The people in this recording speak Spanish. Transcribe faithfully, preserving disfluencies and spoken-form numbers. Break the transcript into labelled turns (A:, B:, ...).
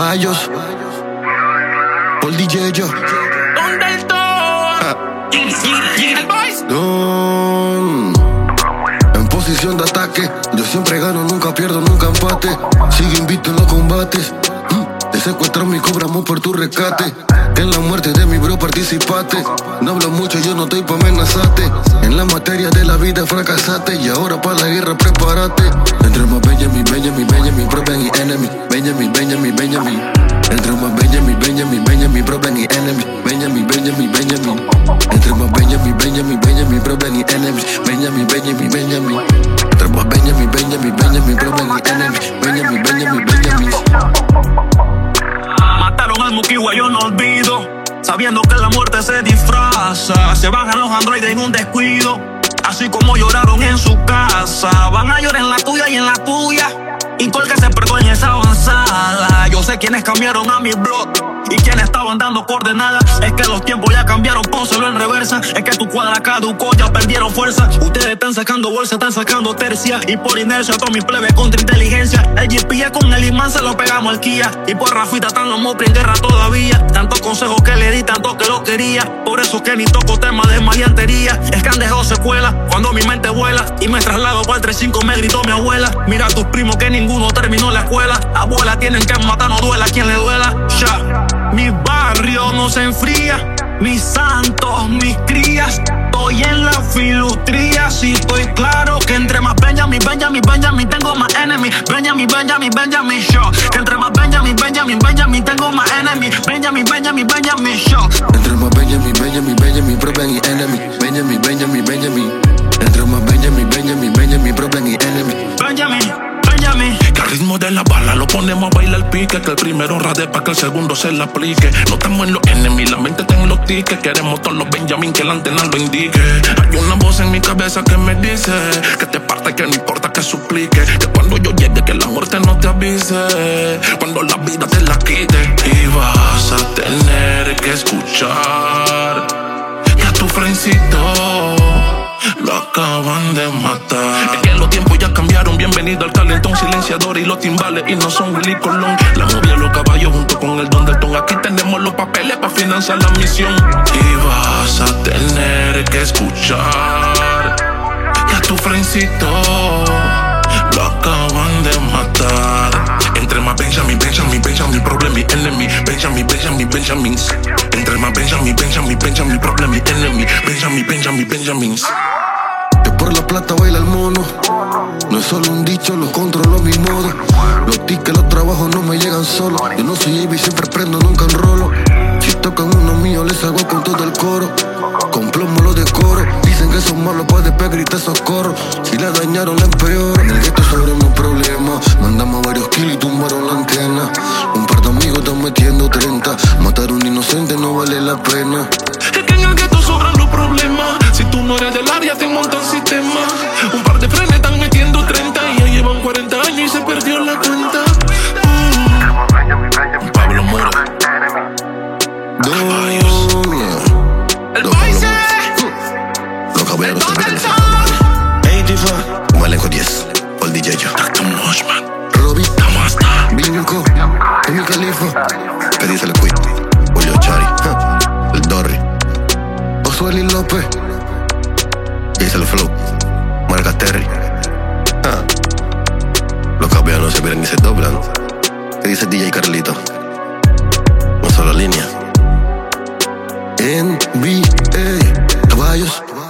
A: Caballos. Por D J yo.
B: ¿Dónde estoy? El boys.
A: Don. En posición de ataque. Yo siempre gano, nunca pierdo, nunca empate. Sigue invicto en los combates. Te secuestramos y cobramos por tu rescate. En la muerte de mi bro participate. No hablo mucho, yo no estoy pa' amenazarte. En la materia de la vida fracasaste. Y ahora pa' la guerra prepárate. Entre más Benjamin, Benjamin, Benjamin, problem y enemy. Benjamin, Benjamin, Benjamin. Entre más Benjamin, Benjamin, Benjamin, problem y enemy. Benjamin, Benjamin, Benjamin. Entre más Benjamin, Benjamin, Benjamin, problem y enemy. Benjamin, Benjamin, Benjamin. Entre más Benjamin, Benjamin, Benjamin, problem y enemy. Benjamin, Benjamin, Benjamin.
B: Mataron al Mukiwa, yo no olvido. Sabiendo que la muerte se disfraza. Se bajan los androides en un descuido. Así como lloraron en su casa. Van a llorar en la tuya y en la tuya. Y Col que se perdió en esa avanzada. Yo sé quiénes cambiaron a mi blog y quienes estaban dando coordenadas. Es que los tiempos ya cambiaron, pónselo en reversa. Es que tu cuadra caducó, ya perdieron fuerza. Ustedes están sacando bolsa, están sacando tercia. Y por inercia todos mis plebes contra inteligencia. El G P S con el imán se lo pegamos al Kia. Y por Rafita están los mopri en guerra todavía. Tantos consejos que le di, tanto que lo quería. Por eso que ni toco temas de maleantería. Es que han dejado secuela cuando mi mente vuela. Y me traslado para el tres cinco, me gritó mi abuela. Mira a tus primos que ninguno terminó la escuela. Abuela tienen que matar, no duela a quien le duela. Ya. Mi barrio no se enfría, mis santos, mis crías. Estoy en la filustría, si estoy claro que entre más Benjamin, Benjamin, Benjamin tengo más enemy. Benjamin, Benjamin, Benjamin show. Que entre más Benjamin, Benjamin, Benjamin tengo más enemy. Benjamin, Benjamin, Benjamin show.
A: Entre más Benjamin, Benjamin, Benjamin, problem y enemy. Benjamin, Benjamin, Benjamin. Entre más Benjamin, Benjamin, Benjamin, problem y enemy.
B: Benjamin, Benjamin.
C: Que al ritmo de la bala lo ponemos a bailar el pique. Que el primero rade pa' que el segundo se la aplique. No estamos en los enemies, la mente está en los tickets. Queremos todos los Benjamin que la antena lo indique. Hay una voz en mi cabeza que me dice que te parte, que no importa que suplique. Que cuando yo llegue que la muerte no te avise. Cuando la vida te la quite. Y vas a tener que escuchar que a tu frencito lo acaban de matar. Es que los tiempos ya cambiaron. Bienvenido al calentón, silenciador y los timbales. Y no son Willy Colón. La movía los caballos junto con el don del ton. Aquí tenemos los papeles para financiar la misión. Y vas a tener que escuchar que a tu frencito lo acaban de matar. Entre más Benjamin, Benjamin, Benjamin, problem y enemy. Benjamin, Benjamin, Benjamin. Entre más Benjamin, Benjamin, Benjamin, problem y enemy. Benjamin, Benjamin, Benjamin.
A: Que por la plata baila el mono. No es solo un dicho, lo controlo a mi modo. Los tickets, los trabajos no me llegan solos. Yo no soy J B, siempre prendo, nunca enrolo. Si tocan uno mío, les hago con todo el coro. Con plomo lo decoro. Dicen que son malos, pa' después grita socorro. Si la dañaron, la empeoro. En el gueto sobre mis problemas. Mandamos varios kilos y tumbaron la antena. Un par de amigos están metiendo treinta. Matar a un inocente no vale la pena.
C: Es que en el gueto sobran los problemas. Si tú no eres del área, te montan sistema. Un par de frenes están metiendo treinta. Y ya llevan cuarenta años y se perdió la cuenta. uh. Pablo Mora.
B: El boys.
A: Los caballeros se meten en ochenta y cinco. Malenco diez. Por D J yo.
C: Doctor Moshman.
A: Robbie.
C: Tamasta.
A: Vinco. Emil Khalifa. ¿Qué dice el Quit? Julio Chari. El Dorri. Osueli López. ¿Qué dice el Flow? Marca Terry. Ah. Los caballeros no se miran ni se doblan. ¿Qué dice D J Carlito? No solo línea. N B A Caballos.